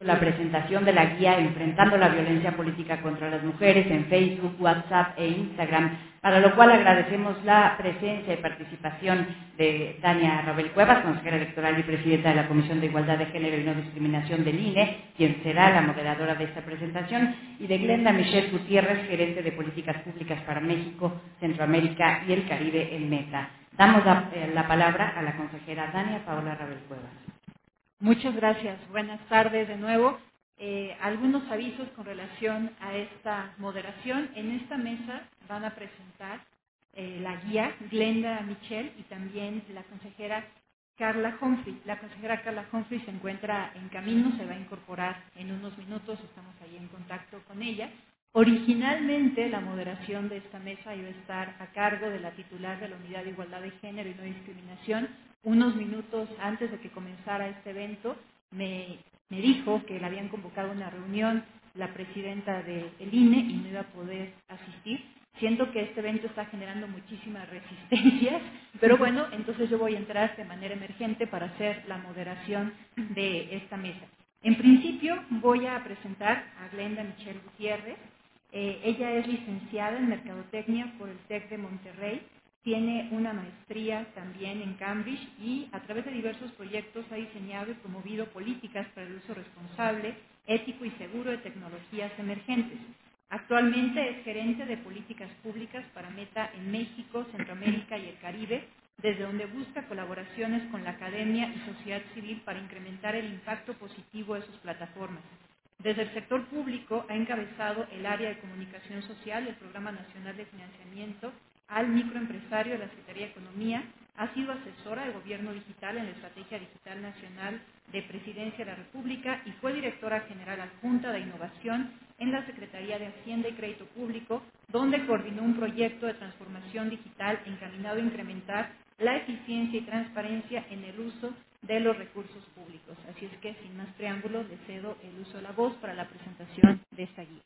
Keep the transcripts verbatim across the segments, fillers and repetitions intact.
la presentación de la guía Enfrentando la Violencia Política contra las Mujeres en Facebook, WhatsApp e Instagram, para lo cual agradecemos la presencia y participación de Dania Rabel Cuevas, consejera electoral y presidenta de la Comisión de Igualdad de Género y No Discriminación del I N E, quien será la moderadora de esta presentación, y de Glenda Michelle Gutiérrez, gerente de Políticas Públicas para México, Centroamérica y el Caribe en Meta. Damos la, eh, la palabra a la consejera Dania Paola Rabel Cuevas. Muchas gracias. Buenas tardes de nuevo. Eh, algunos avisos con relación a esta moderación. En esta mesa van a presentar eh, la guía Glenda Michelle y también la consejera Carla Humphrey. La consejera Carla Humphrey se encuentra en camino, se va a incorporar en unos minutos, estamos ahí en contacto con ella. Originalmente la moderación de esta mesa iba a estar a cargo de la titular de la Unidad de Igualdad de Género y No Discriminación. Unos minutos antes de que comenzara este evento me, me dijo que le habían convocado una reunión la presidenta del I N E y no iba a poder asistir. Siento que este evento está generando muchísimas resistencias, pero bueno, entonces yo voy a entrar de manera emergente para hacer la moderación de esta mesa. En principio voy a presentar a Glenda Michelle Gutiérrez. Eh, ella es licenciada en Mercadotecnia por el TEC de Monterrey, tiene una maestría también en Cambridge y a través de diversos proyectos ha diseñado y promovido políticas para el uso responsable, ético y seguro de tecnologías emergentes. Actualmente es gerente de políticas públicas para Meta en México, Centroamérica y el Caribe, desde donde busca colaboraciones con la academia y sociedad civil para incrementar el impacto positivo de sus plataformas. Desde el sector público ha encabezado el área de comunicación social del Programa Nacional de Financiamiento al Microempresario de la Secretaría de Economía, ha sido asesora de Gobierno Digital en la Estrategia Digital Nacional de Presidencia de la República y fue directora general adjunta de Innovación en la Secretaría de Hacienda y Crédito Público, donde coordinó un proyecto de transformación digital encaminado a incrementar la eficiencia y transparencia en el uso de los recursos públicos. Así es que, sin más preámbulos, le cedo el uso de la voz para la presentación de esta guía.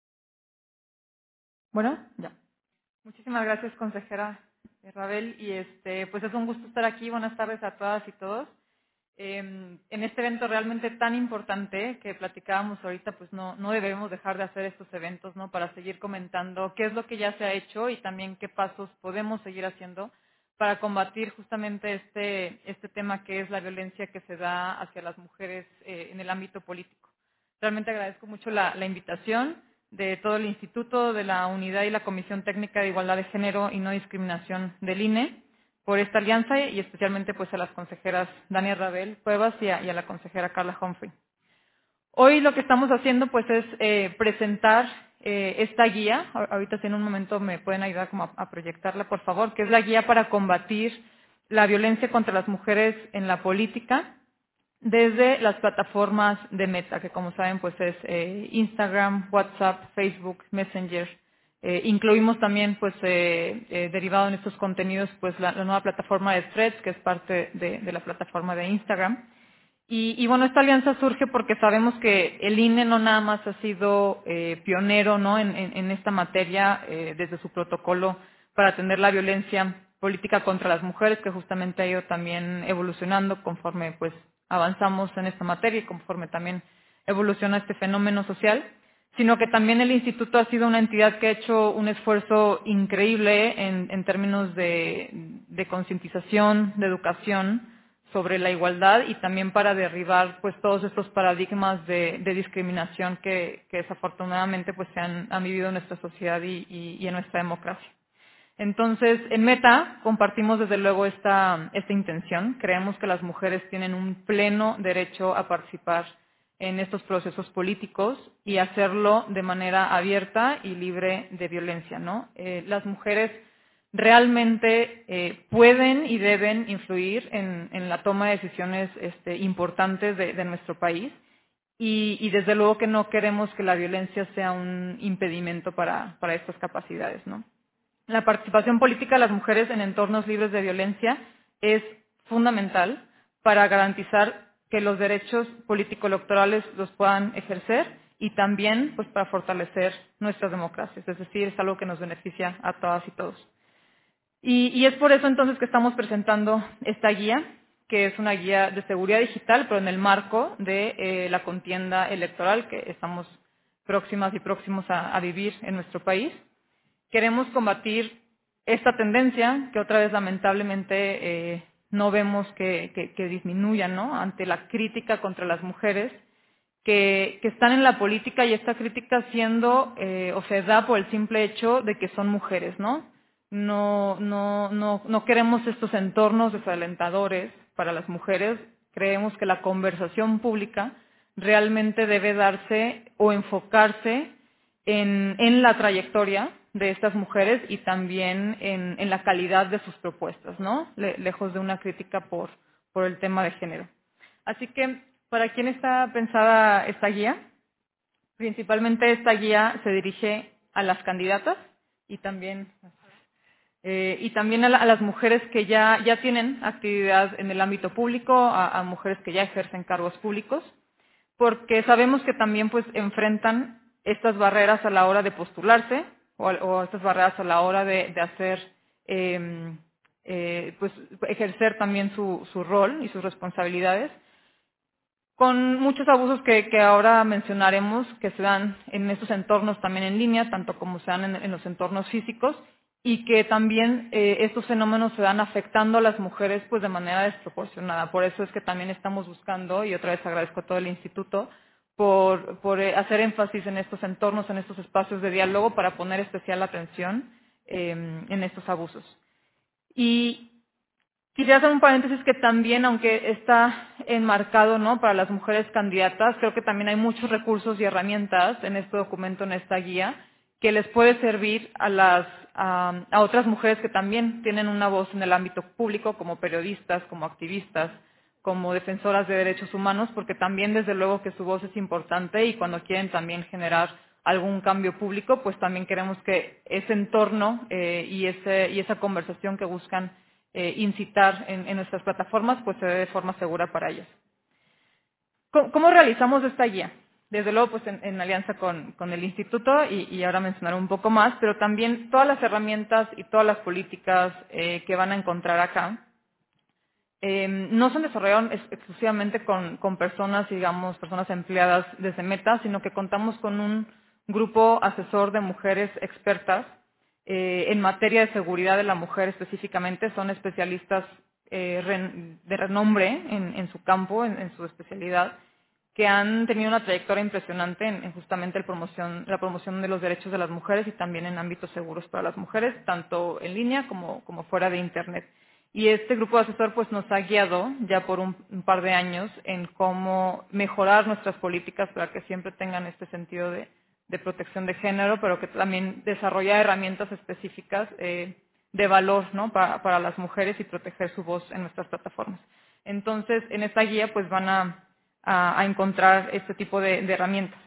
Bueno, ya. Muchísimas gracias, consejera Rabel, y este, pues es un gusto estar aquí. Buenas tardes a todas y todos. Eh, en este evento realmente tan importante que platicábamos ahorita, pues no, no debemos dejar de hacer estos eventos, ¿no? Para seguir comentando qué es lo que ya se ha hecho y también qué pasos podemos seguir haciendo para combatir justamente este, este tema que es la violencia que se da hacia las mujeres eh, en el ámbito político. Realmente agradezco mucho la, la invitación de todo el Instituto, de la Unidad y la Comisión Técnica de Igualdad de Género y No Discriminación del I N E por esta alianza y especialmente pues a las consejeras Dania Rabel Cuevas y a, y a la consejera Carla Humphrey. Hoy lo que estamos haciendo pues es eh, presentar eh, esta guía. Ahorita si en un momento me pueden ayudar como a, a proyectarla, por favor, que es la guía para combatir la violencia contra las mujeres en la política desde las plataformas de Meta, que como saben pues es eh, Instagram, WhatsApp, Facebook, Messenger. Eh, incluimos también pues eh, eh, derivado en estos contenidos pues la, la nueva plataforma de Threads, que es parte de, de la plataforma de Instagram. Y, y bueno, esta alianza surge porque sabemos que el I N E no nada más ha sido eh, pionero, ¿no? en, en, en esta materia eh, desde su protocolo para atender la violencia política contra las mujeres, que justamente ha ido también evolucionando conforme pues avanzamos en esta materia y conforme también evoluciona este fenómeno social, sino que también el instituto ha sido una entidad que ha hecho un esfuerzo increíble en, en términos de, de concientización, de educación sobre la igualdad y también para derribar pues todos estos paradigmas de, de discriminación que, que desafortunadamente pues se han, han vivido en nuestra sociedad y, y, y en nuestra democracia. Entonces, en Meta compartimos desde luego esta, esta intención. Creemos que las mujeres tienen un pleno derecho a participar en estos procesos políticos y hacerlo de manera abierta y libre de violencia, ¿no? Eh, las mujeres realmente eh, pueden y deben influir en, en la toma de decisiones este, importantes de, de nuestro país y, y desde luego que no queremos que la violencia sea un impedimento para, para estas capacidades, ¿no? La participación política de las mujeres en entornos libres de violencia es fundamental para garantizar que los derechos político-electorales los puedan ejercer y también pues, para fortalecer nuestras democracias. Es decir, es algo que nos beneficia a todas y todos. Y, y es por eso entonces que estamos presentando esta guía que es una guía de seguridad digital, pero en el marco de eh, la contienda electoral que estamos próximas y próximos a, a vivir en nuestro país. Queremos combatir esta tendencia que otra vez lamentablemente eh, no vemos que, que, que disminuya, ¿no? Ante la crítica contra las mujeres que, que están en la política, y esta crítica siendo eh, o se da por el simple hecho de que son mujeres, ¿no? No, no, no, no queremos estos entornos desalentadores para las mujeres. Creemos que la conversación pública realmente debe darse o enfocarse en, en la trayectoria de estas mujeres y también en, en la calidad de sus propuestas, ¿no? Le, lejos de una crítica por, por el tema de género. Así que, ¿para quién está pensada esta guía? Principalmente esta guía se dirige a las candidatas y también, eh, y también a, la, a las mujeres que ya, ya tienen actividad en el ámbito público, a, a mujeres que ya ejercen cargos públicos, porque sabemos que también pues enfrentan estas barreras a la hora de postularse o, o estas barreras a la hora de, de hacer, eh, eh, pues ejercer también su, su rol y sus responsabilidades, con muchos abusos que, que ahora mencionaremos que se dan en estos entornos también en línea, tanto como se dan en, en los entornos físicos, y que también eh, estos fenómenos se dan afectando a las mujeres pues de manera desproporcionada. Por eso es que también estamos buscando, y otra vez agradezco a todo el instituto, por, por eh, hacer énfasis en estos entornos, en estos espacios de diálogo para poner especial atención eh, en estos abusos. Y quisiera hacer un paréntesis que también, aunque está enmarcado, ¿no?, para las mujeres candidatas, creo que también hay muchos recursos y herramientas en este documento, en esta guía, que les puede servir a las a, a otras mujeres que también tienen una voz en el ámbito público, como periodistas, como activistas, como defensoras de derechos humanos, porque también desde luego que su voz es importante y cuando quieren también generar algún cambio público, pues también queremos que ese entorno eh, y, ese, y esa conversación que buscan eh, incitar en, en nuestras plataformas, pues se dé de forma segura para ellas. ¿Cómo, cómo realizamos esta guía? Desde luego, pues en, en alianza con, con el instituto y, y ahora mencionaré un poco más, pero también todas las herramientas y todas las políticas eh, que van a encontrar acá eh, no se desarrollaron ex exclusivamente con, con personas, digamos, personas empleadas desde Meta, sino que contamos con un grupo asesor de mujeres expertas eh, en materia de seguridad de la mujer específicamente. Son especialistas eh, ren de renombre en, en su campo, en, en su especialidad, que han tenido una trayectoria impresionante en, en justamente el promoción, la promoción de los derechos de las mujeres y también en ámbitos seguros para las mujeres, tanto en línea como, como fuera de Internet. Y este grupo de asesor pues nos ha guiado ya por un, un par de años en cómo mejorar nuestras políticas para que siempre tengan este sentido de, de protección de género, pero que también desarrolla herramientas específicas eh, de valor, ¿no?, para, para las mujeres y proteger su voz en nuestras plataformas. Entonces, en esta guía pues van a, a, a encontrar este tipo de, de herramientas.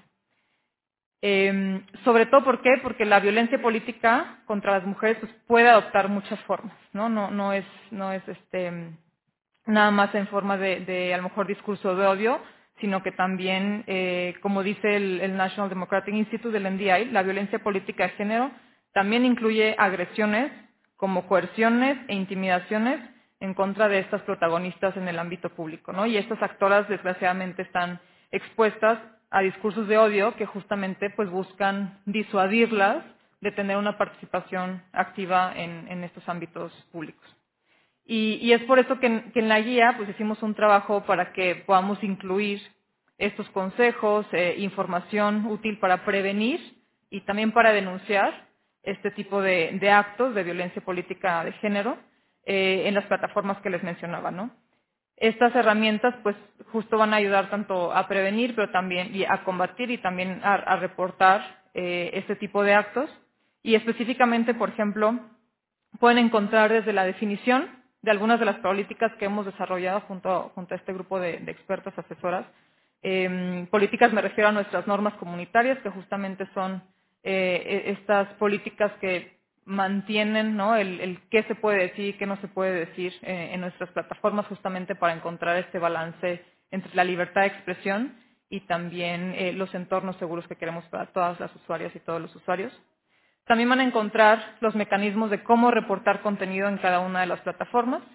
Eh, sobre todo, ¿por qué? Porque la violencia política contra las mujeres pues, puede adoptar muchas formas, ¿no? No, no es, no es este, nada más en forma de, de, a lo mejor, discurso de odio, sino que también, eh, como dice el, el National Democratic Institute del N D I, la violencia política de género también incluye agresiones como coerciones e intimidaciones en contra de estas protagonistas en el ámbito público, ¿no? Y estas actoras, desgraciadamente, están expuestas a discursos de odio que justamente pues buscan disuadirlas de tener una participación activa en, en estos ámbitos públicos. Y, y es por eso que en, que en la guía pues hicimos un trabajo para que podamos incluir estos consejos, eh, información útil para prevenir y también para denunciar este tipo de, de actos de violencia política de género eh, en las plataformas que les mencionaba, ¿no? Estas herramientas, pues, justo van a ayudar tanto a prevenir, pero también y a combatir y también a, a reportar eh, este tipo de actos. Y específicamente, por ejemplo, pueden encontrar desde la definición de algunas de las políticas que hemos desarrollado junto, junto a este grupo de, de expertas asesoras. Eh, políticas me refiero a nuestras normas comunitarias, que justamente son eh, estas políticas que mantienen, ¿no?, el, el qué se puede decir y qué no se puede decir eh, en nuestras plataformas, justamente para encontrar este balance entre la libertad de expresión y también eh, los entornos seguros que queremos para todas las usuarias y todos los usuarios. También van a encontrar los mecanismos de cómo reportar contenido en cada una de las plataformas.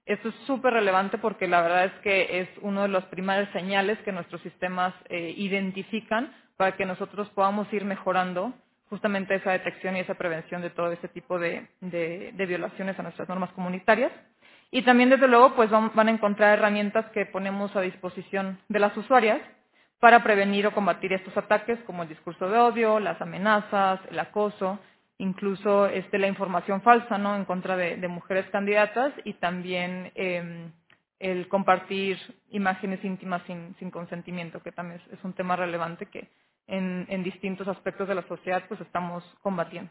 Esto es súper relevante porque la verdad es que es uno de los primeros señales que nuestros sistemas eh, identifican para que nosotros podamos ir mejorando justamente esa detección y esa prevención de todo ese tipo de, de, de violaciones a nuestras normas comunitarias. Y también, desde luego, pues van, van a encontrar herramientas que ponemos a disposición de las usuarias para prevenir o combatir estos ataques, como el discurso de odio, las amenazas, el acoso, incluso este, la información falsa, ¿no?, en contra de, de mujeres candidatas, y también eh, el compartir imágenes íntimas sin, sin consentimiento, que también es, es un tema relevante que en, en distintos aspectos de la sociedad pues estamos combatiendo.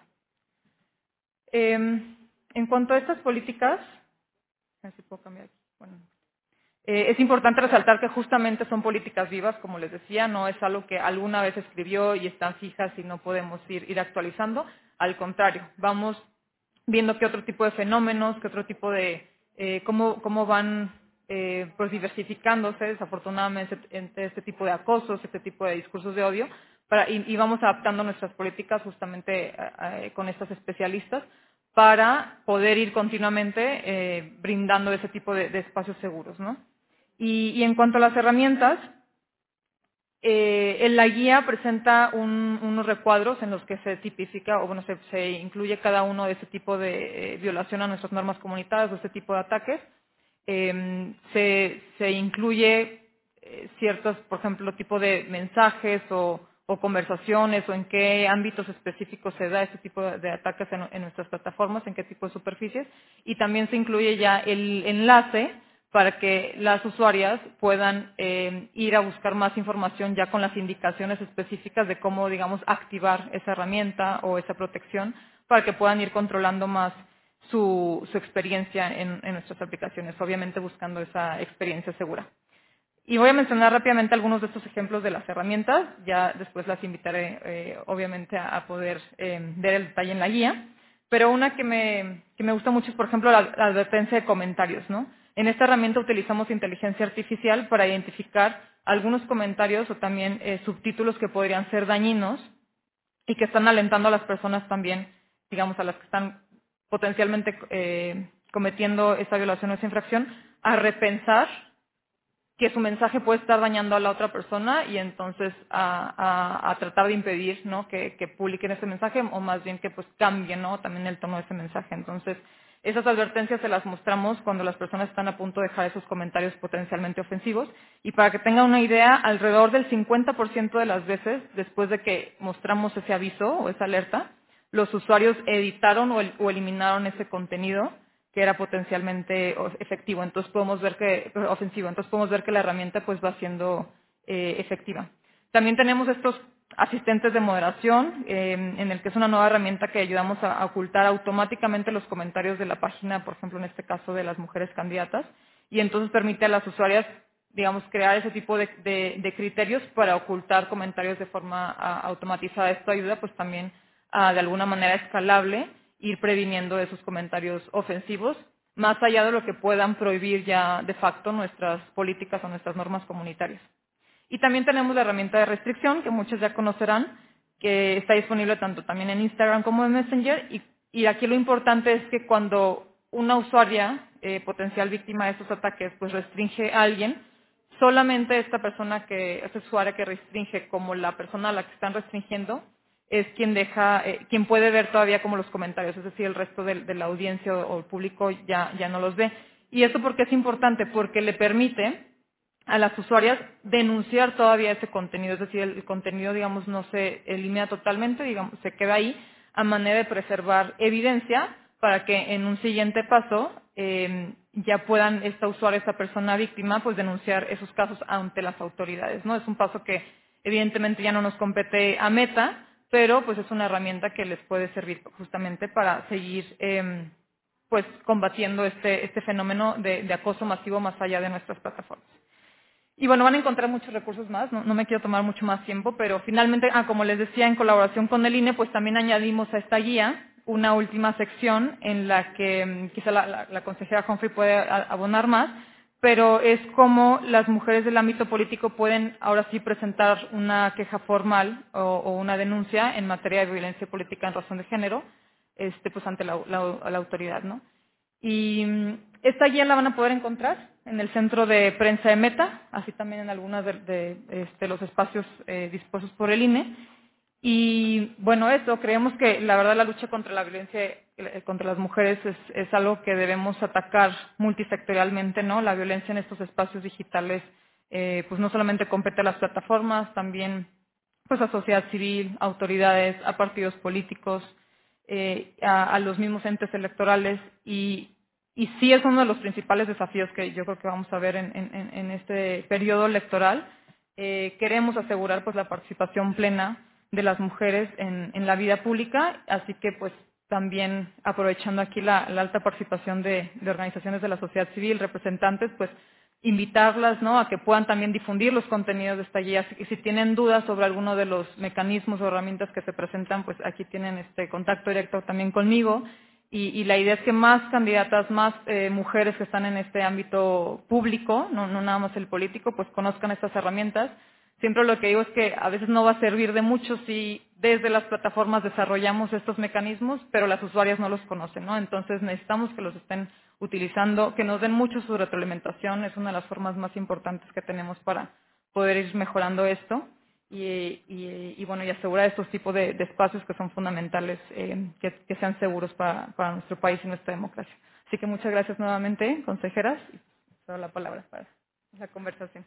Eh, en cuanto a estas políticas, a ver si puedo cambiar aquí. Bueno, Eh, es importante resaltar que justamente son políticas vivas, como les decía, no es algo que alguna vez escribió y están fijas y no podemos ir, ir actualizando. Al contrario, vamos viendo qué otro tipo de fenómenos, qué otro tipo de, eh, cómo, cómo van eh, pues diversificándose desafortunadamente entre este tipo de acosos, este tipo de discursos de odio, para, y, y vamos adaptando nuestras políticas justamente eh, con estas especialistas para poder ir continuamente eh, brindando ese tipo de, de espacios seguros, ¿no? Y, y en cuanto a las herramientas, eh, en la guía presenta un, unos recuadros en los que se tipifica, o bueno, se, se incluye cada uno de ese tipo de eh, violación a nuestras normas comunitarias o este tipo de ataques. Eh, se, se incluye eh, ciertos, por ejemplo, tipo de mensajes o, o conversaciones o en qué ámbitos específicos se da este tipo de, de ataques en, en nuestras plataformas, en qué tipo de superficies, y también se incluye ya el enlace para que las usuarias puedan eh, ir a buscar más información ya con las indicaciones específicas de cómo, digamos, activar esa herramienta o esa protección para que puedan ir controlando más su, su experiencia en, en nuestras aplicaciones, obviamente buscando esa experiencia segura. Y voy a mencionar rápidamente algunos de estos ejemplos de las herramientas, ya después las invitaré eh, obviamente a, a poder eh, ver el detalle en la guía, pero una que me, que me gusta mucho es, por ejemplo, la, la advertencia de comentarios, ¿no? En esta herramienta utilizamos inteligencia artificial para identificar algunos comentarios o también eh, subtítulos que podrían ser dañinos y que están alentando a las personas también, digamos, a las que están potencialmente eh, cometiendo esa violación o esa infracción, a repensar que su mensaje puede estar dañando a la otra persona y entonces a, a, a tratar de impedir, ¿no?, que, que publiquen ese mensaje, o más bien que pues cambien, ¿no?, también el tono de ese mensaje. Entonces, esas advertencias se las mostramos cuando las personas están a punto de dejar esos comentarios potencialmente ofensivos. Y para que tengan una idea, alrededor del cincuenta por ciento de las veces, después de que mostramos ese aviso o esa alerta, los usuarios editaron o, el, o eliminaron ese contenido que era potencialmente efectivo. Entonces podemos ver que, ofensivo. Entonces podemos ver que la herramienta pues va siendo eh, efectiva. También tenemos estos asistentes de moderación, eh, en el que es una nueva herramienta que ayudamos a, a ocultar automáticamente los comentarios de la página, por ejemplo, en este caso de las mujeres candidatas, y entonces permite a las usuarias, digamos, crear ese tipo de, de, de criterios para ocultar comentarios de forma a, automatizada. Esto ayuda pues también a, de alguna manera escalable, ir previniendo esos comentarios ofensivos, más allá de lo que puedan prohibir ya de facto nuestras políticas o nuestras normas comunitarias. Y también tenemos la herramienta de restricción, que muchos ya conocerán, que está disponible tanto también en Instagram como en Messenger. Y, y aquí lo importante es que cuando una usuaria, eh, potencial víctima de estos ataques, pues restringe a alguien, solamente esta persona que, esta usuaria que restringe, como la persona a la que están restringiendo, es quien deja, eh, quien puede ver todavía como los comentarios, es decir, el resto de, de la audiencia o, o el público ya, ya no los ve. ¿Y eso por qué es importante? Porque le permite a las usuarias denunciar todavía ese contenido, es decir, el, el contenido, digamos, no se elimina totalmente, digamos, se queda ahí a manera de preservar evidencia para que en un siguiente paso eh, ya puedan esta usuaria, esta persona víctima, pues denunciar esos casos ante las autoridades, ¿no? Es un paso que evidentemente ya no nos compete a Meta, pero pues es una herramienta que les puede servir justamente para seguir eh, pues combatiendo este, este fenómeno de, de acoso masivo más allá de nuestras plataformas. Y bueno, van a encontrar muchos recursos más, no, no me quiero tomar mucho más tiempo, pero finalmente, ah, como les decía, en colaboración con el I N E, pues también añadimos a esta guía una última sección en la que mm, quizá la, la, la consejera Humphrey puede a, abonar más, pero es cómo las mujeres del ámbito político pueden ahora sí presentar una queja formal o, o una denuncia en materia de violencia política en razón de género, este, pues ante la, la, la autoridad, ¿no? Y esta guía la van a poder encontrar en el centro de prensa de Meta, así también en algunos de, de este, los espacios eh, dispuestos por el I N E. Y bueno, eso, creemos que la verdad la lucha contra la violencia eh, contra las mujeres es, es algo que debemos atacar multisectorialmente, ¿no? La violencia en estos espacios digitales, eh, pues no solamente compete a las plataformas, también pues a sociedad civil, a autoridades, a partidos políticos, eh, a, a los mismos entes electorales y, y sí es uno de los principales desafíos que yo creo que vamos a ver en, en, en este periodo electoral. Eh, queremos asegurar pues la participación plena de las mujeres en, en la vida pública, así que pues también aprovechando aquí la, la alta participación de, de organizaciones de la sociedad civil, representantes, pues invitarlas, ¿no?, a que puedan también difundir los contenidos de esta guía. Así que si tienen dudas sobre alguno de los mecanismos o herramientas que se presentan, pues aquí tienen este contacto directo también conmigo. Y, y la idea es que más candidatas, más eh, mujeres que están en este ámbito público, no, no nada más el político, pues conozcan estas herramientas. Siempre lo que digo es que a veces no va a servir de mucho si desde las plataformas desarrollamos estos mecanismos, pero las usuarias no los conocen, ¿no? Entonces necesitamos que los estén utilizando, que nos den mucho su retroalimentación, es una de las formas más importantes que tenemos para poder ir mejorando esto y, y, y bueno, y asegurar estos tipos de, de espacios que son fundamentales, eh, que, que sean seguros para, para nuestro país y nuestra democracia. Así que muchas gracias nuevamente, consejeras, y toda la palabra para la conversación.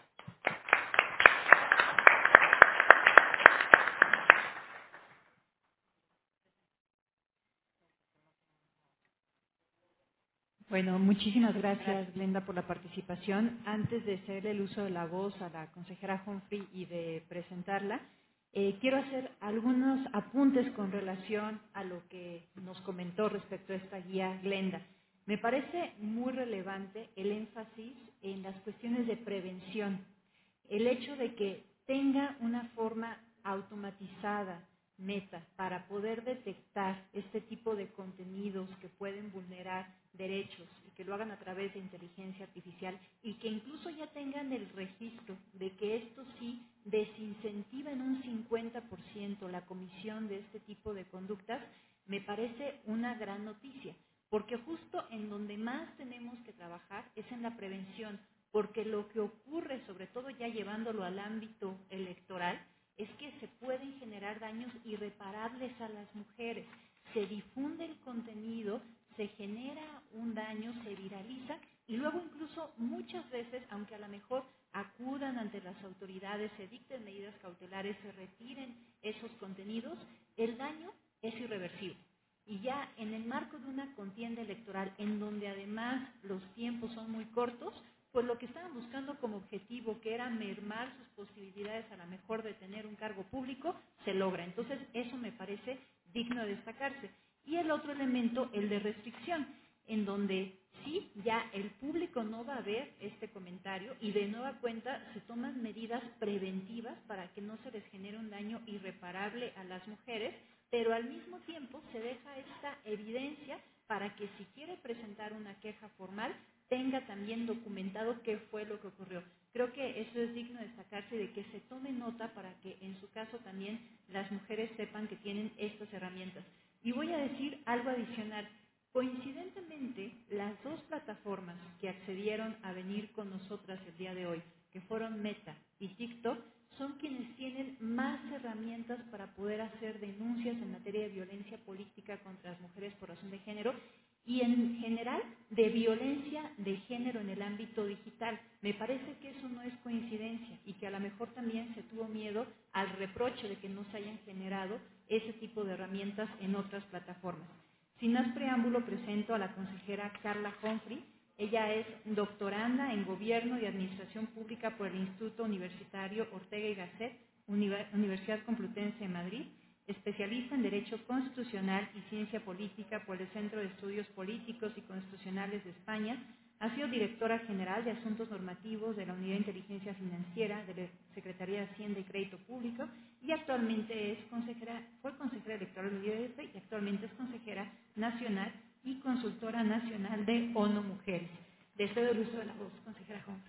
Bueno, muchísimas gracias, Glenda, por la participación. Antes de cederle el uso de la voz a la consejera Humphrey y de presentarla, eh, quiero hacer algunos apuntes con relación a lo que nos comentó respecto a esta guía Glenda. Me parece muy relevante el énfasis en las cuestiones de prevención. El hecho de que tenga una forma automatizada, Meta, para poder detectar este tipo de contenidos que pueden vulnerar derechos y que lo hagan a través de inteligencia artificial y que incluso ya tengan el registro de que esto sí desincentiva en un cincuenta por ciento la comisión de este tipo de conductas, me parece una gran noticia, porque justo en donde más tenemos que trabajar es en la prevención, porque lo que ocurre, sobre todo ya llevándolo al ámbito electoral, es que se pueden generar daños irreparables a las mujeres. Se difunde el contenido, se genera un daño, se viraliza y luego incluso muchas veces, aunque a lo mejor acudan ante las autoridades, se dicten medidas cautelares, se retiren esos contenidos, el daño es irreversible. Y ya en el marco de una contienda electoral, en donde además los tiempos son muy cortos, pues lo que estaban buscando como objetivo, que era mermar sus posibilidades a lo mejor de tener un cargo público, se logra. Entonces, eso me parece digno de destacarse. Y el otro elemento, el de restricción, en donde sí, ya el público no va a ver este comentario y de nueva cuenta se toman medidas preventivas para que no se les genere un daño irreparable a las mujeres, pero al mismo tiempo se deja esta evidencia para que si quiere presentar una queja formal, tenga también documentado qué fue lo que ocurrió. Creo que eso es digno de destacarse, de que se tome nota para que en su caso también las mujeres sepan que tienen estas herramientas. Y voy a decir algo adicional. Coincidentemente, las dos plataformas que accedieron a venir con nosotras el día de hoy, que fueron Meta y TikTok, son quienes tienen más herramientas para poder hacer denuncias en materia de violencia política contra las mujeres por razón de género y en general de violencia de género en el ámbito digital. Me parece que eso no es coincidencia y que a lo mejor también se tuvo miedo al reproche de que no se hayan generado ese tipo de herramientas en otras plataformas. Sin más preámbulo, presento a la consejera Carla Humphrey. Ella es doctoranda en Gobierno y Administración Pública por el Instituto Universitario Ortega y Gasset, Universidad Complutense de Madrid, especialista en Derecho Constitucional y Ciencia Política por el Centro de Estudios Políticos y Constitucionales de España. Ha sido directora general de Asuntos Normativos de la Unidad de Inteligencia Financiera de la Secretaría de Hacienda y Crédito Público y actualmente es consejera, fue consejera electoral del I D F y actualmente es consejera nacional y consultora nacional de ONU Mujeres. Le cedo el uso de la voz, consejera Humphrey.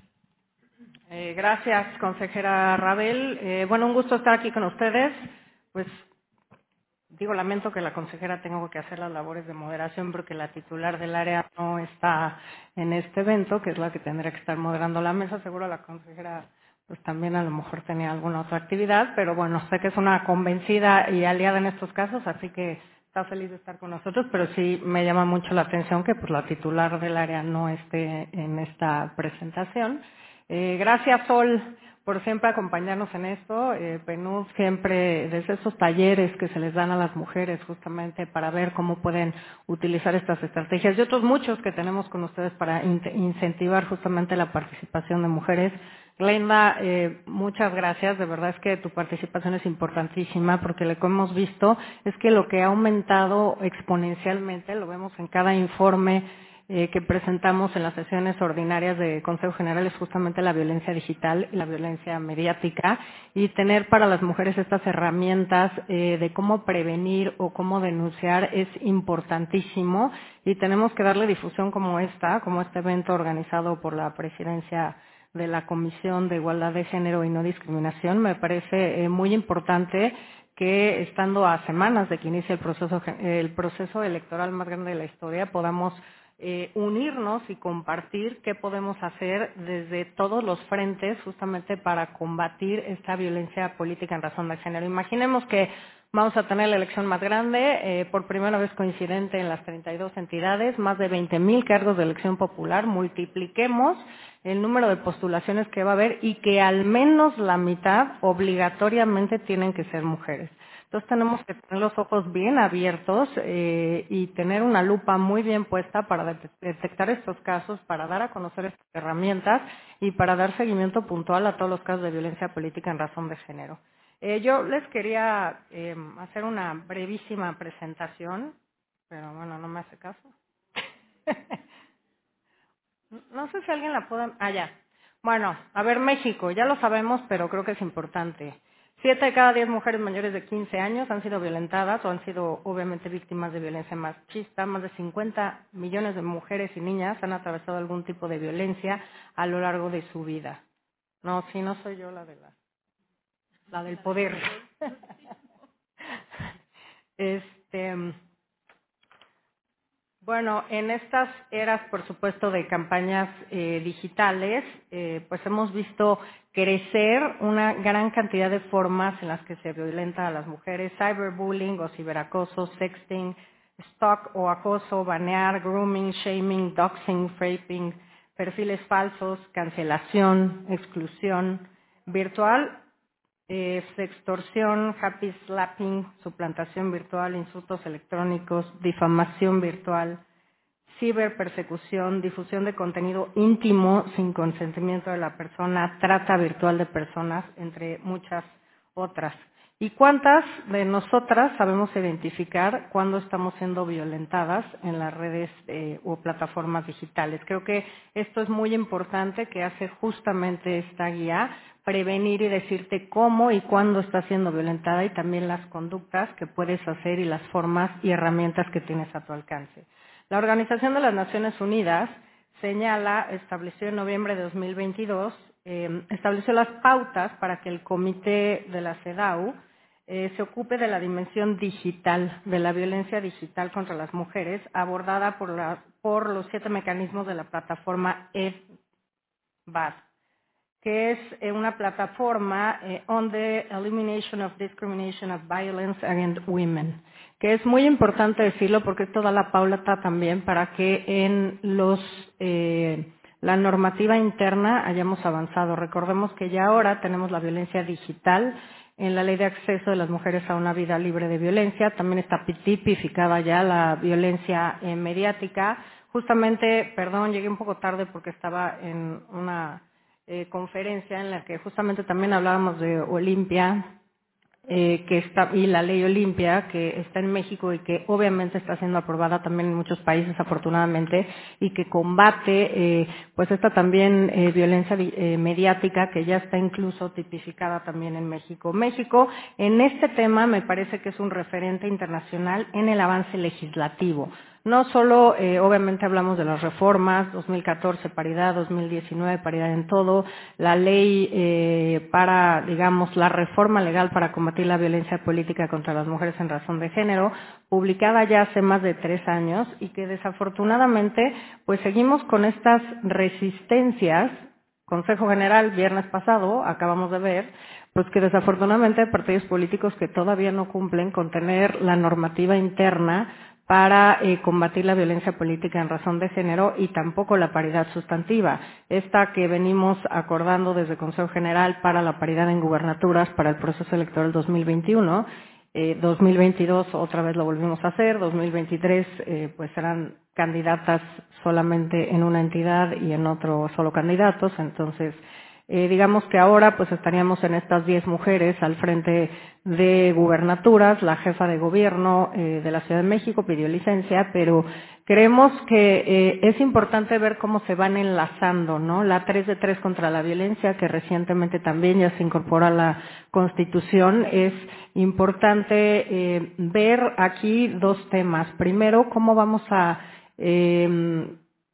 Eh, gracias, consejera Rabel. Eh, bueno, un gusto estar aquí con ustedes. Pues digo, lamento que la consejera tenga que hacer las labores de moderación porque la titular del área no está en este evento, que es la que tendría que estar moderando la mesa. Seguro la consejera pues también a lo mejor tenía alguna otra actividad, pero bueno, sé que es una convencida y aliada en estos casos, así que está feliz de estar con nosotros, pero sí me llama mucho la atención que pues la titular del área no esté en esta presentación. Eh, gracias, Sol, por siempre acompañarnos en esto. Eh, P N U D siempre, desde esos talleres que se les dan a las mujeres justamente para ver cómo pueden utilizar estas estrategias y otros muchos que tenemos con ustedes para in incentivar justamente la participación de mujeres. Glenda, eh, muchas gracias. De verdad es que tu participación es importantísima porque lo que hemos visto es que lo que ha aumentado exponencialmente, lo vemos en cada informe eh, que presentamos en las sesiones ordinarias de Consejo General, es justamente la violencia digital y la violencia mediática, y tener para las mujeres estas herramientas eh, de cómo prevenir o cómo denunciar es importantísimo, y tenemos que darle difusión como esta, como este evento organizado por la Presidencia de la Comisión de Igualdad de Género y No Discriminación. Me parece eh, muy importante que, estando a semanas de que inicie el proceso, el proceso electoral más grande de la historia, podamos eh, unirnos y compartir qué podemos hacer desde todos los frentes justamente para combatir esta violencia política en razón de género. Imaginemos que vamos a tener la elección más grande, eh, por primera vez coincidente en las treinta y dos entidades, más de veinte mil cargos de elección popular. Multipliquemos el número de postulaciones que va a haber y que al menos la mitad obligatoriamente tienen que ser mujeres. Entonces tenemos que tener los ojos bien abiertos eh, y tener una lupa muy bien puesta para detectar estos casos, para dar a conocer estas herramientas y para dar seguimiento puntual a todos los casos de violencia política en razón de género. Eh, yo les quería eh, hacer una brevísima presentación, pero bueno, no me hace caso. No sé si alguien la puede... Ah, ya. Bueno, a ver, México, ya lo sabemos, pero creo que es importante. Siete de cada diez mujeres mayores de quince años han sido violentadas o han sido obviamente víctimas de violencia machista. Más de cincuenta millones de mujeres y niñas han atravesado algún tipo de violencia a lo largo de su vida. No, si no soy yo la de la, la del poder. Este... Bueno, en estas eras, por supuesto, de campañas eh, digitales, eh, pues hemos visto crecer una gran cantidad de formas en las que se violenta a las mujeres: cyberbullying o ciberacoso, sexting, stalk o acoso, banear, grooming, shaming, doxing, raping, perfiles falsos, cancelación, exclusión virtual, eh, sextorsión, happy slapping, suplantación virtual, insultos electrónicos, difamación virtual, ciberpersecución, difusión de contenido íntimo sin consentimiento de la persona, trata virtual de personas, entre muchas otras. ¿Y cuántas de nosotras sabemos identificar cuando estamos siendo violentadas en las redes eh, o plataformas digitales? Creo que esto es muy importante, que hace justamente esta guía, prevenir y decirte cómo y cuándo estás siendo violentada, y también las conductas que puedes hacer y las formas y herramientas que tienes a tu alcance. La Organización de las Naciones Unidas señala, estableció en noviembre de dos mil veintidós, eh, estableció las pautas para que el comité de la CEDAW eh, se ocupe de la dimensión digital, de la violencia digital contra las mujeres, abordada por, la, por los siete mecanismos de la plataforma E D V A D, que es eh, una plataforma eh, on the elimination of discrimination of violence against women, que es muy importante decirlo porque esto da la pauta también para que en los eh, la normativa interna hayamos avanzado. Recordemos que ya ahora tenemos la violencia digital en la Ley de Acceso de las Mujeres a una Vida Libre de Violencia. También está tipificada ya la violencia eh, mediática. Justamente, perdón, llegué un poco tarde porque estaba en una eh, conferencia en la que justamente también hablábamos de Olimpia, Eh, que está, y la ley Olimpia, que está en México y que obviamente está siendo aprobada también en muchos países, afortunadamente, y que combate eh, pues esta también eh, violencia eh, mediática, que ya está incluso tipificada también en México. México en este tema me parece que es un referente internacional en el avance legislativo. No solo, eh, obviamente hablamos de las reformas, dos mil catorce paridad, dos mil diecinueve paridad en todo, la ley eh, para, digamos, la reforma legal para combatir la violencia política contra las mujeres en razón de género, publicada ya hace más de tres años y que desafortunadamente pues seguimos con estas resistencias. Consejo General, viernes pasado, acabamos de ver, pues que desafortunadamente hay partidos políticos que todavía no cumplen con tener la normativa interna para eh, combatir la violencia política en razón de género y tampoco la paridad sustantiva. Esta que venimos acordando desde el Consejo General para la paridad en gubernaturas para el proceso electoral dos mil veintiuno, eh, dos mil veintidós otra vez lo volvimos a hacer, dos mil veintitrés eh, pues serán candidatas solamente en una entidad y en otro solo candidatos, entonces Eh, digamos que ahora pues estaríamos en estas diez mujeres al frente de gubernaturas, la jefa de gobierno eh, de la Ciudad de México pidió licencia, pero creemos que eh, es importante ver cómo se van enlazando, ¿no? La tres de tres contra la violencia, que recientemente también ya se incorpora a la Constitución, es importante eh, ver aquí dos temas. Primero, cómo vamos a eh,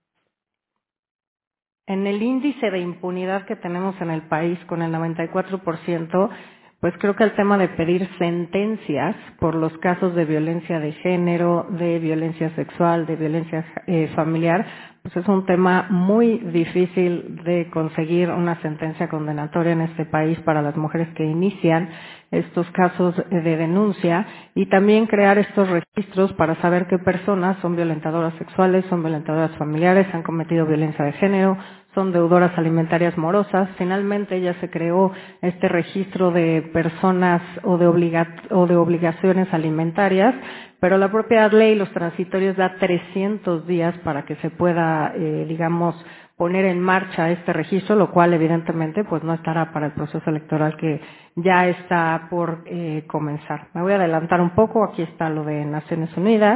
en el índice de impunidad que tenemos en el país con el noventa y cuatro por ciento, pues creo que el tema de pedir sentencias por los casos de violencia de género, de violencia sexual, de violencia eh, familiar, pues es un tema muy difícil de conseguir una sentencia condenatoria en este país para las mujeres que inician estos casos de denuncia y también crear estos registros para saber qué personas son violentadoras sexuales, son violentadoras familiares, han cometido violencia de género, son deudoras alimentarias morosas. Finalmente ya se creó este registro de personas o de, obliga- o de obligaciones alimentarias, pero la propia ley, los transitorios, da trescientos días para que se pueda, eh, digamos, poner en marcha este registro, lo cual evidentemente pues no estará para el proceso electoral que ya está por eh, comenzar. Me voy a adelantar un poco, aquí está lo de Naciones Unidas.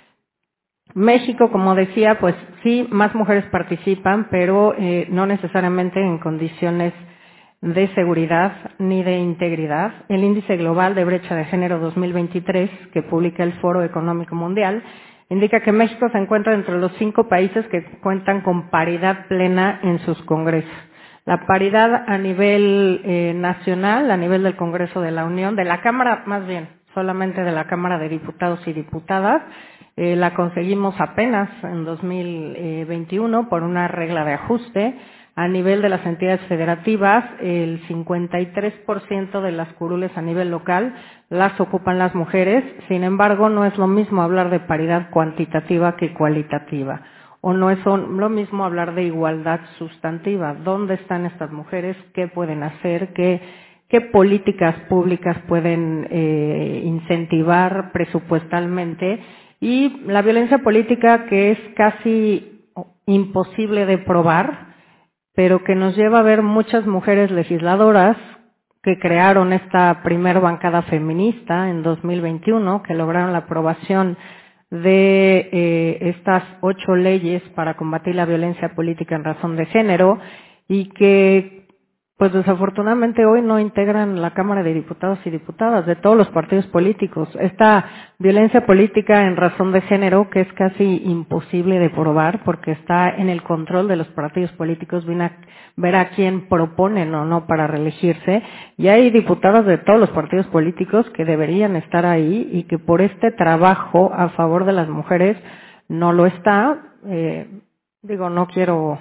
México, como decía, pues sí, más mujeres participan, pero eh, no necesariamente en condiciones de seguridad ni de integridad. El Índice Global de Brecha de Género dos mil veintitrés, que publica el Foro Económico Mundial, indica que México se encuentra entre los cinco países que cuentan con paridad plena en sus congresos. La paridad a nivel eh, nacional, a nivel del Congreso de la Unión, de la Cámara, más bien, solamente de la Cámara de Diputados y Diputadas, eh, la conseguimos apenas en dos mil veintiuno por una regla de ajuste. A nivel de las entidades federativas, el cincuenta y tres por ciento de las curules a nivel local las ocupan las mujeres. Sin embargo, no es lo mismo hablar de paridad cuantitativa que cualitativa. O no es lo mismo hablar de igualdad sustantiva. ¿Dónde están estas mujeres? ¿Qué pueden hacer? ¿Qué, qué políticas públicas pueden eh, incentivar presupuestalmente? Y la violencia política, que es casi imposible de probar, pero que nos lleva a ver muchas mujeres legisladoras que crearon esta primer bancada feminista en dos mil veintiuno, que lograron la aprobación de eh, estas ocho leyes para combatir la violencia política en razón de género y que pues desafortunadamente hoy no integran la Cámara de Diputados y Diputadas de todos los partidos políticos. Esta violencia política en razón de género, que es casi imposible de probar porque está en el control de los partidos políticos, viene a ver a quién proponen o no para reelegirse, y hay diputadas de todos los partidos políticos que deberían estar ahí y que por este trabajo a favor de las mujeres no lo está. Eh, digo, no quiero...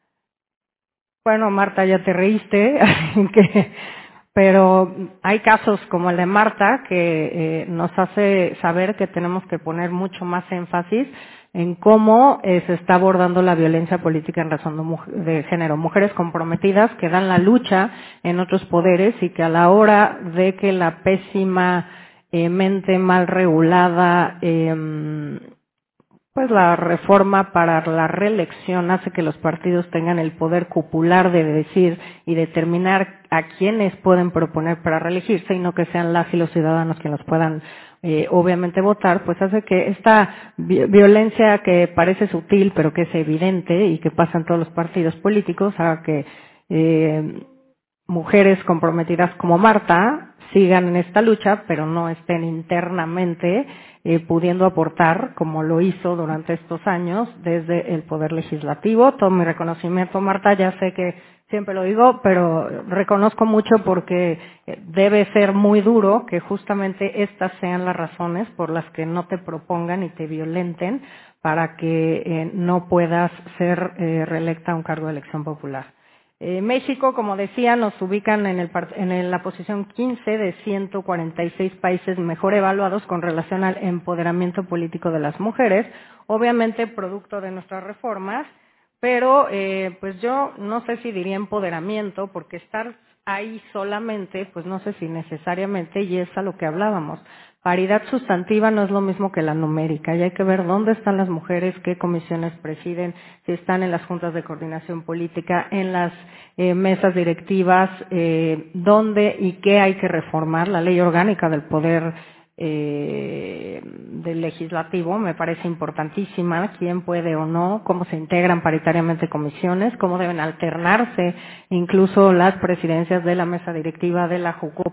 Bueno, Marta, ya te reíste, que, pero hay casos como el de Marta que eh, nos hace saber que tenemos que poner mucho más énfasis en cómo eh, se está abordando la violencia política en razón de, de género. Mujeres comprometidas que dan la lucha en otros poderes y que a la hora de que la pésima eh, mente mal regulada eh, pues la reforma para la reelección hace que los partidos tengan el poder cupular de decir y determinar a quiénes pueden proponer para reelegirse y no que sean las y los ciudadanos quienes los puedan eh, obviamente votar, pues hace que esta vi- violencia que parece sutil pero que es evidente y que pasa en todos los partidos políticos haga que eh, mujeres comprometidas como Marta sigan en esta lucha, pero no estén internamente eh, pudiendo aportar, como lo hizo durante estos años, desde el Poder Legislativo. Todo mi reconocimiento, Marta, ya sé que siempre lo digo, pero reconozco mucho porque debe ser muy duro que justamente estas sean las razones por las que no te propongan y te violenten para que eh, no puedas ser eh, reelecta a un cargo de elección popular. Eh, México, como decía, nos ubican en, el, en el, la posición quince de ciento cuarenta y seis países mejor evaluados con relación al empoderamiento político de las mujeres, obviamente producto de nuestras reformas, pero eh, pues yo no sé si diría empoderamiento, porque estar ahí solamente, pues no sé si necesariamente, y es a lo que hablábamos. Paridad sustantiva no es lo mismo que la numérica, y hay que ver dónde están las mujeres, qué comisiones presiden, si están en las juntas de coordinación política, en las eh, mesas directivas, eh, dónde y qué hay que reformar. La ley orgánica del poder eh, del legislativo me parece importantísima, quién puede o no, cómo se integran paritariamente comisiones, cómo deben alternarse incluso las presidencias de la mesa directiva de la Jucopo,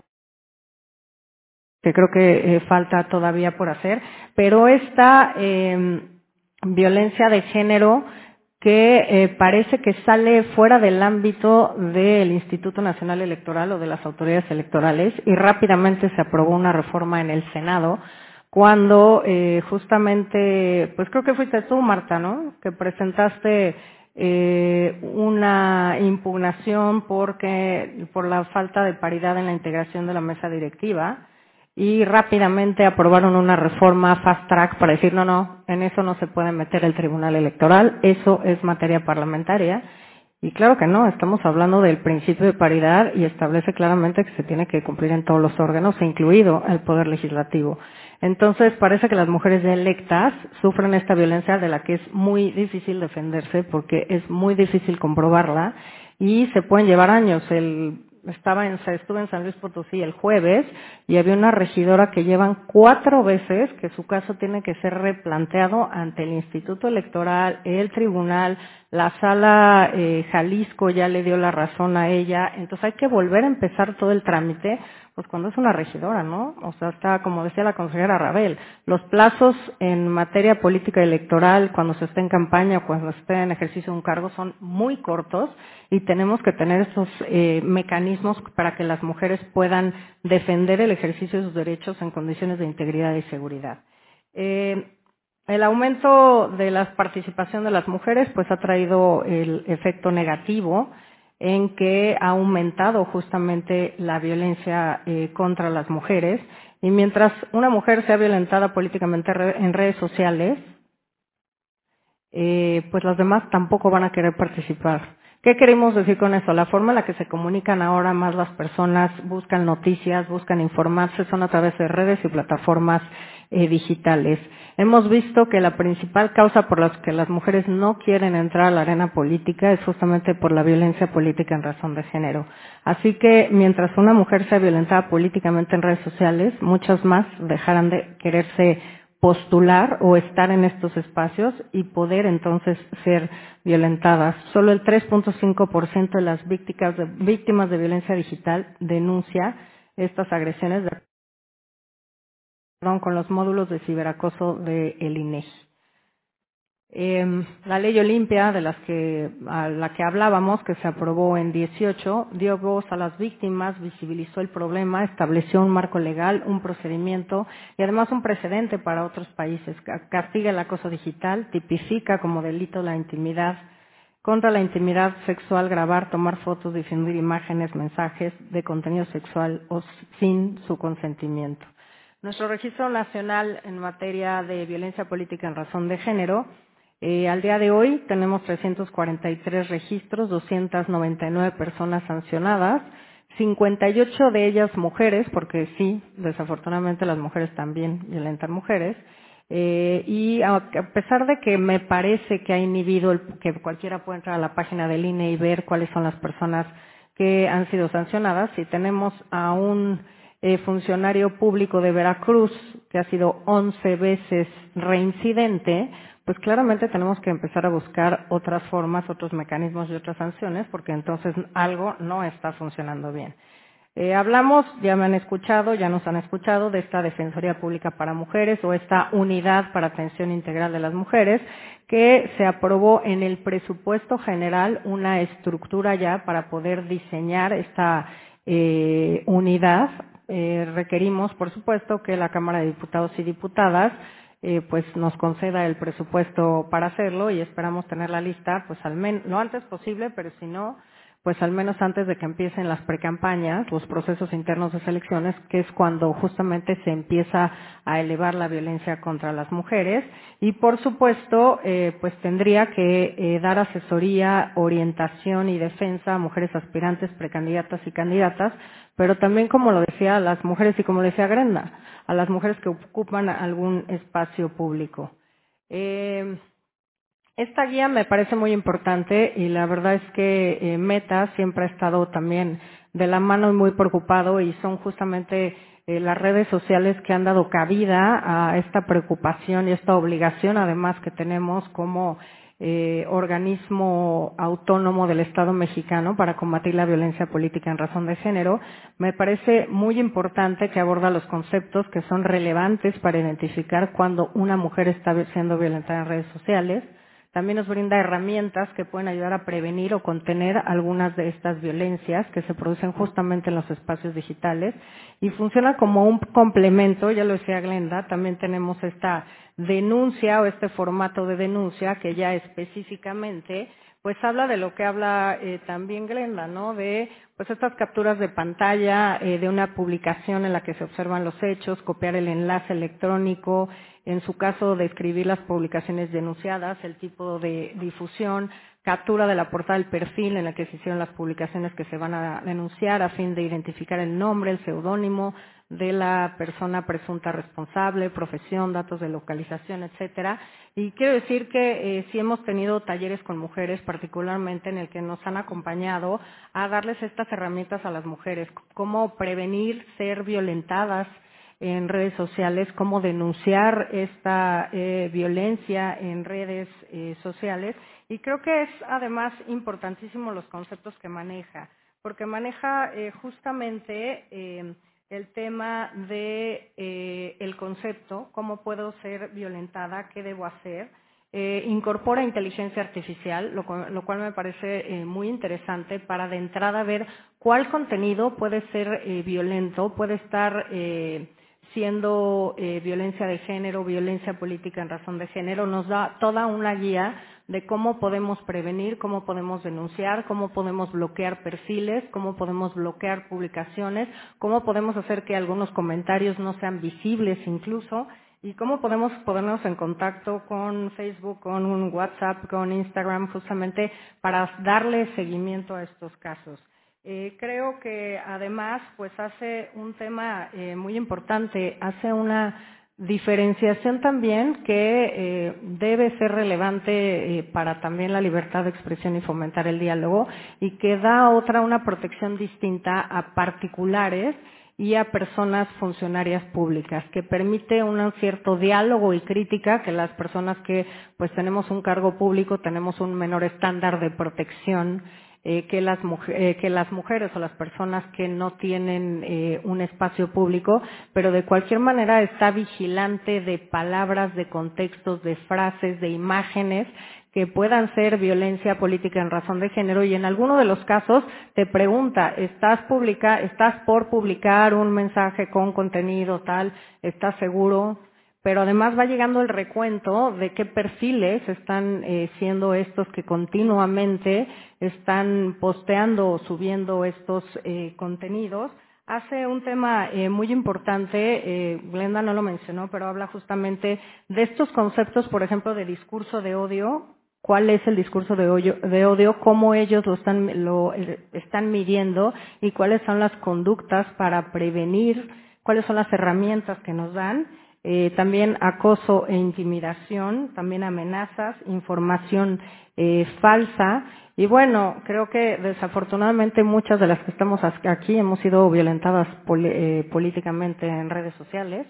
que creo que eh, falta todavía por hacer, pero esta eh, violencia de género que eh, parece que sale fuera del ámbito del Instituto Nacional Electoral o de las autoridades electorales, y rápidamente se aprobó una reforma en el Senado cuando eh, justamente, pues creo que fuiste tú, Marta, ¿no?, que presentaste eh, una impugnación porque por la falta de paridad en la integración de la mesa directiva, y rápidamente aprobaron una reforma fast track para decir, no, no, en eso no se puede meter el Tribunal Electoral, eso es materia parlamentaria. Y claro que no, estamos hablando del principio de paridad y establece claramente que se tiene que cumplir en todos los órganos, incluido el Poder Legislativo. Entonces, parece que las mujeres electas sufren esta violencia de la que es muy difícil defenderse, porque es muy difícil comprobarla y se pueden llevar años. El Estaba en, estuve en San Luis Potosí el jueves y había una regidora que llevan cuatro veces que su caso tiene que ser replanteado ante el Instituto Electoral, el Tribunal, la Sala eh, Jalisco ya le dio la razón a ella, entonces hay que volver a empezar todo el trámite, pues cuando es una regidora, ¿no? O sea, está, como decía la consejera Rabel, los plazos en materia política electoral, cuando se esté en campaña o cuando se esté en ejercicio de un cargo, son muy cortos y tenemos que tener esos eh, mecanismos para que las mujeres puedan defender el ejercicio de sus derechos en condiciones de integridad y seguridad. Eh, el aumento de la participación de las mujeres pues ha traído el efecto negativo en que ha aumentado justamente la violencia eh, contra las mujeres, y mientras una mujer sea violentada políticamente en redes sociales, eh, pues los demás tampoco van a querer participar. ¿Qué queremos decir con eso? La forma en la que se comunican ahora más las personas, buscan noticias, buscan informarse, son a través de redes y plataformas eh, digitales. Hemos visto que la principal causa por la que las mujeres no quieren entrar a la arena política es justamente por la violencia política en razón de género. Así que mientras una mujer sea violentada políticamente en redes sociales, muchas más dejarán de quererse postular o estar en estos espacios y poder entonces ser violentadas. Solo el tres punto cinco por ciento de las víctimas de, víctimas de violencia digital denuncia estas agresiones de, perdón, con los módulos de ciberacoso del INEGI. Eh, la ley Olimpia, de las que, a la que hablábamos, que se aprobó en dieciocho, dio voz a las víctimas, visibilizó el problema, estableció un marco legal, un procedimiento y además un precedente para otros países. Castiga el acoso digital, tipifica como delito la intimidad, contra la intimidad sexual, grabar, tomar fotos, difundir imágenes, mensajes de contenido sexual o sin su consentimiento. Nuestro registro nacional en materia de violencia política en razón de género, Eh, al día de hoy tenemos trescientos cuarenta y tres registros, doscientas noventa y nueve personas sancionadas, cincuenta y ocho de ellas mujeres, porque sí, desafortunadamente las mujeres también violentan mujeres, eh, y a, a pesar de que me parece que ha inhibido el, que cualquiera pueda entrar a la página del I N E y ver cuáles son las personas que han sido sancionadas, si tenemos a un eh, funcionario público de Veracruz que ha sido once veces reincidente, pues claramente tenemos que empezar a buscar otras formas, otros mecanismos y otras sanciones, porque entonces algo no está funcionando bien. Eh, hablamos, ya me han escuchado, ya nos han escuchado, de esta Defensoría Pública para Mujeres o esta Unidad para Atención Integral de las Mujeres, que se aprobó en el presupuesto general una estructura ya para poder diseñar esta eh, unidad. Eh, requerimos, por supuesto, que la Cámara de Diputados y Diputadas eh, pues nos conceda el presupuesto para hacerlo y esperamos tener la lista pues al menos lo antes posible, pero si no, pues al menos antes de que empiecen las precampañas, los procesos internos de selecciones, que es cuando justamente se empieza a elevar la violencia contra las mujeres. Y por supuesto, eh, pues tendría que eh, dar asesoría, orientación y defensa a mujeres aspirantes, precandidatas y candidatas, pero también, como lo decía, a las mujeres y como lo decía Grenda, a las mujeres que ocupan algún espacio público. Eh, Esta guía me parece muy importante y la verdad es que eh, Meta siempre ha estado también de la mano y muy preocupado y son justamente eh, las redes sociales que han dado cabida a esta preocupación y esta obligación además que tenemos como eh, organismo autónomo del Estado mexicano para combatir la violencia política en razón de género. Me parece muy importante que aborda los conceptos que son relevantes para identificar cuando una mujer está siendo violentada en redes sociales. También nos brinda herramientas que pueden ayudar a prevenir o contener algunas de estas violencias que se producen justamente en los espacios digitales y funciona como un complemento, ya lo decía Glenda, también tenemos esta denuncia o este formato de denuncia que ya específicamente pues habla de lo que habla eh, también Glenda, ¿no? De pues estas capturas de pantalla eh, de una publicación en la que se observan los hechos, copiar el enlace electrónico, en su caso describir las publicaciones denunciadas, el tipo de difusión, captura de la portada del perfil en la que se hicieron las publicaciones que se van a denunciar a fin de identificar el nombre, el seudónimo de la persona presunta responsable, profesión, datos de localización, etcétera. Y quiero decir que eh, sí hemos tenido talleres con mujeres, particularmente en el que nos han acompañado a darles estas herramientas a las mujeres, cómo prevenir ser violentadas en redes sociales, cómo denunciar esta eh, violencia en redes eh, sociales. Y creo que es además importantísimo los conceptos que maneja, porque maneja eh, justamente eh, el tema de eh, el concepto, cómo puedo ser violentada, qué debo hacer. Eh, incorpora inteligencia artificial, lo, lo cual me parece eh, muy interesante para de entrada ver cuál contenido puede ser eh, violento, puede estar eh, siendo eh, violencia de género, violencia política en razón de género. Nos da toda una guía de cómo podemos prevenir, cómo podemos denunciar, cómo podemos bloquear perfiles, cómo podemos bloquear publicaciones, cómo podemos hacer que algunos comentarios no sean visibles incluso, y cómo podemos ponernos en contacto con Facebook, con un WhatsApp, con Instagram, justamente para darle seguimiento a estos casos. Eh, creo que además pues hace un tema eh, muy importante, hace una diferenciación también que eh, debe ser relevante eh, para también la libertad de expresión y fomentar el diálogo y que da otra, una protección distinta a particulares y a personas funcionarias públicas, que permite un cierto diálogo y crítica que las personas que pues tenemos un cargo público tenemos un menor estándar de protección eh, que, las eh, que las mujeres o las personas que no tienen eh, un espacio público, pero de cualquier manera está vigilante de palabras, de contextos, de frases, de imágenes que puedan ser violencia política en razón de género y en alguno de los casos te pregunta, ¿estás publica, estás por publicar un mensaje con contenido tal? ¿Estás seguro? Pero además va llegando el recuento de qué perfiles están eh, siendo estos que continuamente están posteando o subiendo estos eh, contenidos. Hace un tema eh, muy importante, eh, Glenda no lo mencionó, pero habla justamente de estos conceptos, por ejemplo, de discurso de odio. ¿Cuál es el discurso de odio, de odio, cómo ellos lo están, lo están midiendo y cuáles son las conductas para prevenir, cuáles son las herramientas que nos dan? Eh, también acoso e intimidación, también amenazas, información eh, falsa. Y bueno, creo que desafortunadamente muchas de las que estamos aquí hemos sido violentadas poli, eh, políticamente en redes sociales.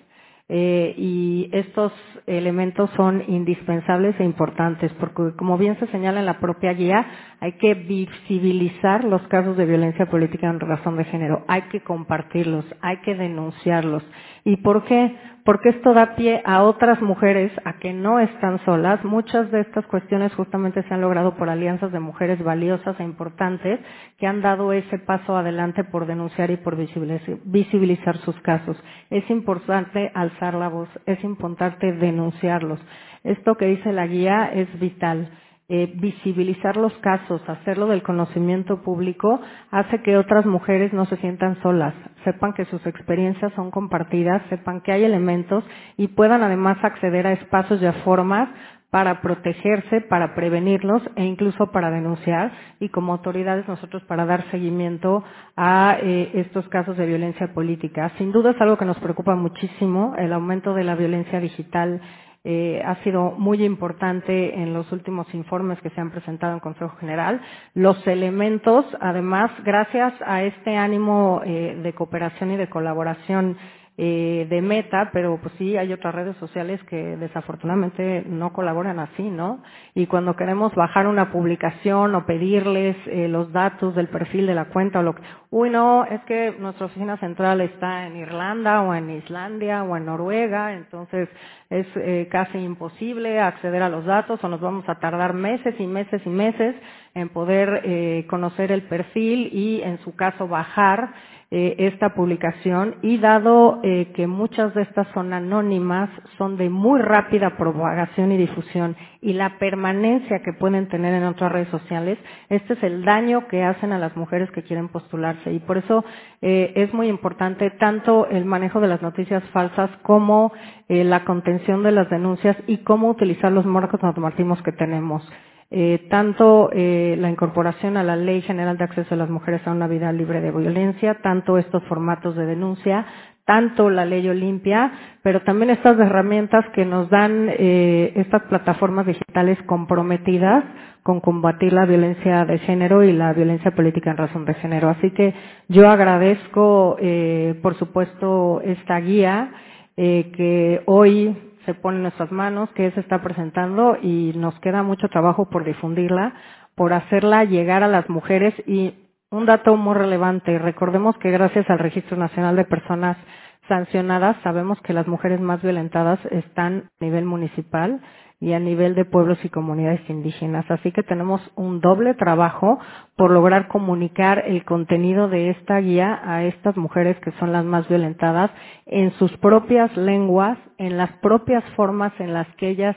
Eh, y estos elementos son indispensables e importantes porque, como bien se señala en la propia guía, hay que visibilizar los casos de violencia política en razón de género, hay que compartirlos, hay que denunciarlos. ¿Y por qué? Porque esto da pie a otras mujeres a que no están solas. Muchas de estas cuestiones justamente se han logrado por alianzas de mujeres valiosas e importantes que han dado ese paso adelante por denunciar y por visibilizar sus casos. Es importante alzar la voz, es importante denunciarlos. Esto que dice la guía es vital. Eh, visibilizar los casos, hacerlo del conocimiento público, hace que otras mujeres no se sientan solas, sepan que sus experiencias son compartidas, sepan que hay elementos y puedan además acceder a espacios y a formas para protegerse, para prevenirlos e incluso para denunciar, y como autoridades nosotros para dar seguimiento a eh, estos casos de violencia política. Sin duda es algo que nos preocupa muchísimo, el aumento de la violencia digital. Eh, ha sido muy importante en los últimos informes que se han presentado en Consejo General. Los elementos, además, gracias a este ánimo eh, de cooperación y de colaboración eh, de Meta, pero pues sí hay otras redes sociales que desafortunadamente no colaboran así, ¿no? Y cuando queremos bajar una publicación o pedirles eh, los datos del perfil de la cuenta o lo que, uy no, es que nuestra oficina central está en Irlanda o en Islandia o en Noruega, entonces es eh, casi imposible acceder a los datos o nos vamos a tardar meses y meses y meses en poder eh, conocer el perfil y en su caso bajar eh, esta publicación, y dado eh, que muchas de estas son anónimas, son de muy rápida propagación y difusión y la permanencia que pueden tener en otras redes sociales, este es el daño que hacen a las mujeres que quieren postularse, y por eso eh, es muy importante tanto el manejo de las noticias falsas como eh, la contención de las denuncias y cómo utilizar los marcos normativos que tenemos. Eh, tanto eh, la incorporación a la Ley General de Acceso de las Mujeres a una Vida Libre de Violencia, tanto estos formatos de denuncia, tanto la Ley Olimpia, pero también estas herramientas que nos dan eh, estas plataformas digitales comprometidas con combatir la violencia de género y la violencia política en razón de género. Así que yo agradezco, eh, por supuesto, esta guía eh, que hoy se pone en nuestras manos, que se está presentando, y nos queda mucho trabajo por difundirla, por hacerla llegar a las mujeres. Y un dato muy relevante, recordemos que gracias al Registro Nacional de Personas Sancionadas sabemos que las mujeres más violentadas están a nivel municipal y a nivel de pueblos y comunidades indígenas. Así que tenemos un doble trabajo por lograr comunicar el contenido de esta guía a estas mujeres que son las más violentadas en sus propias lenguas, en las propias formas en las que ellas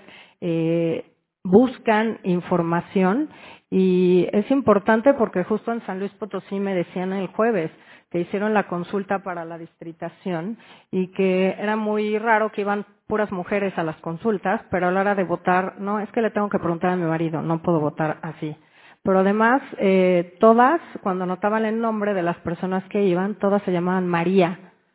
eh, buscan información. Y es importante porque justo en San Luis Potosí me decían el jueves que hicieron la consulta para la distritación y que era muy raro que iban puras mujeres a las consultas, pero a la hora de votar, no, es que le tengo que preguntar a mi marido, no puedo votar así. Pero además, eh, todas, cuando anotaban el nombre de las personas que iban, todas se llamaban María,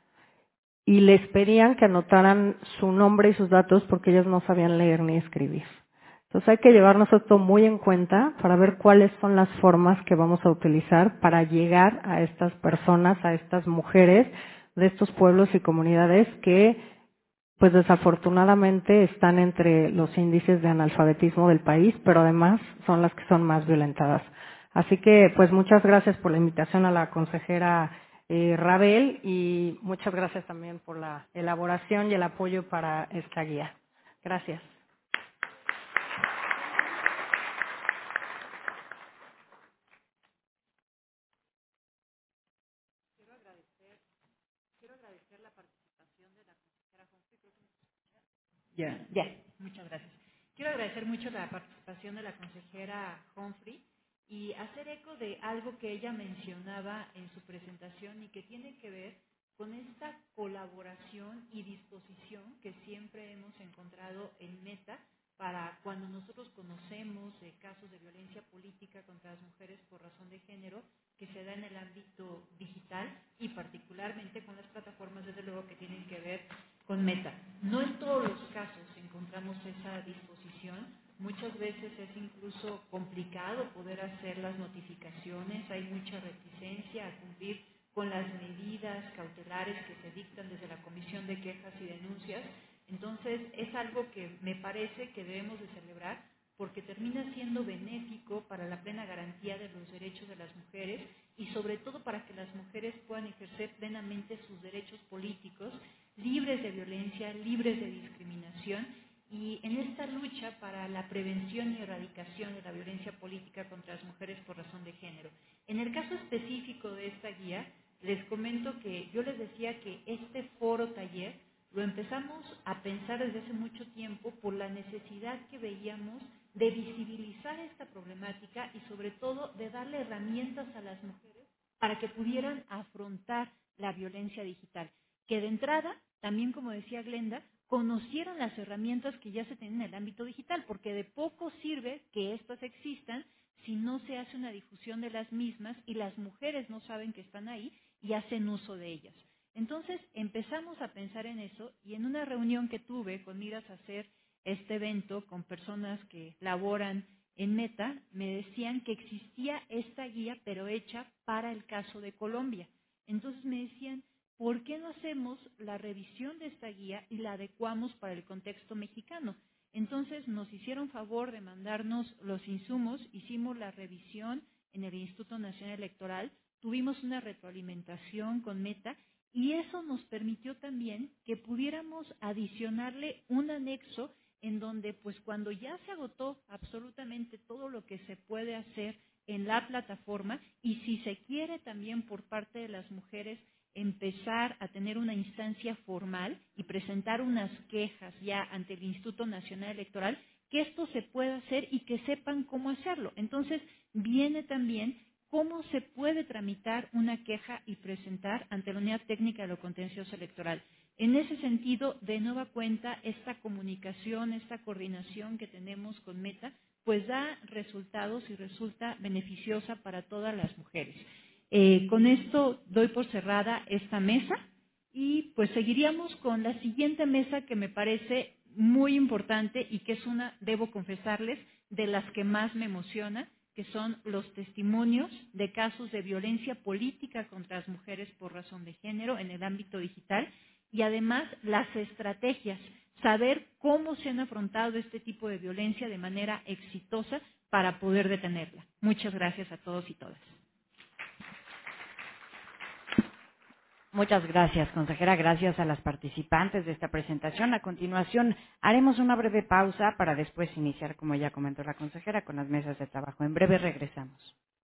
y les pedían que anotaran su nombre y sus datos porque ellas no sabían leer ni escribir. Entonces hay que llevarnos esto muy en cuenta para ver cuáles son las formas que vamos a utilizar para llegar a estas personas, a estas mujeres de estos pueblos y comunidades que, pues desafortunadamente, están entre los índices de analfabetismo del país, pero además son las que son más violentadas. Así que, pues muchas gracias por la invitación a la consejera eh, Rabel, y muchas gracias también por la elaboración y el apoyo para esta guía. Gracias. Ya, ya, muchas gracias. Quiero agradecer mucho la participación de la consejera Humphrey y hacer eco de algo que ella mencionaba en su presentación y que tiene que ver con esta colaboración y disposición que siempre hemos encontrado en Meta para cuando nosotros conocemos eh, casos de violencia política contra las mujeres por razón de género que se da en el ámbito digital y particularmente con las plataformas, desde luego, que tienen que ver con Meta. No en todos los casos encontramos esa disposición. Muchas veces es incluso complicado poder hacer las notificaciones, hay mucha reticencia a cumplir con las medidas cautelares que se dictan desde la Comisión de Quejas y Denuncias. Entonces, es algo que me parece que debemos de celebrar porque termina siendo benéfico para la plena garantía de los derechos de las mujeres y sobre todo para que las mujeres puedan ejercer plenamente sus derechos políticos, libres de violencia, libres de discriminación, y en esta lucha para la prevención y erradicación de la violencia política contra las mujeres por razón de género. En el caso específico de esta guía, les comento que yo les decía que este foro taller lo empezamos a pensar desde hace mucho tiempo por la necesidad que veíamos de visibilizar esta problemática y sobre todo de darle herramientas a las mujeres para que pudieran afrontar la violencia digital. Que de entrada, también como decía Glenda, conocieran las herramientas que ya se tienen en el ámbito digital, porque de poco sirve que estas existan si no se hace una difusión de las mismas y las mujeres no saben que están ahí y hacen uso de ellas. Entonces empezamos a pensar en eso y en una reunión que tuve con miras a hacer este evento con personas que laboran en Meta, me decían que existía esta guía pero hecha para el caso de Colombia. Entonces me decían, ¿por qué no hacemos la revisión de esta guía y la adecuamos para el contexto mexicano? Entonces nos hicieron favor de mandarnos los insumos, hicimos la revisión en el Instituto Nacional Electoral, tuvimos una retroalimentación con Meta y eso nos permitió también que pudiéramos adicionarle un anexo en donde, pues cuando ya se agotó absolutamente todo lo que se puede hacer en la plataforma y si se quiere también por parte de las mujeres empezar a tener una instancia formal y presentar unas quejas ya ante el Instituto Nacional Electoral, que esto se pueda hacer y que sepan cómo hacerlo. Entonces, viene también cómo se puede tramitar una queja y presentar ante la Unidad Técnica de lo Contencioso Electoral. En ese sentido, de nueva cuenta, esta comunicación, esta coordinación que tenemos con Meta, pues da resultados y resulta beneficiosa para todas las mujeres. Eh, con esto doy por cerrada esta mesa y pues seguiríamos con la siguiente mesa que me parece muy importante y que es una, debo confesarles, de las que más me emociona, que son los testimonios de casos de violencia política contra las mujeres por razón de género en el ámbito digital y además las estrategias, saber cómo se han afrontado este tipo de violencia de manera exitosa para poder detenerla. Muchas gracias a todos y todas. Muchas gracias, consejera. Gracias a las participantes de esta presentación. A continuación, haremos una breve pausa para después iniciar, como ya comentó la consejera, con las mesas de trabajo. En breve regresamos.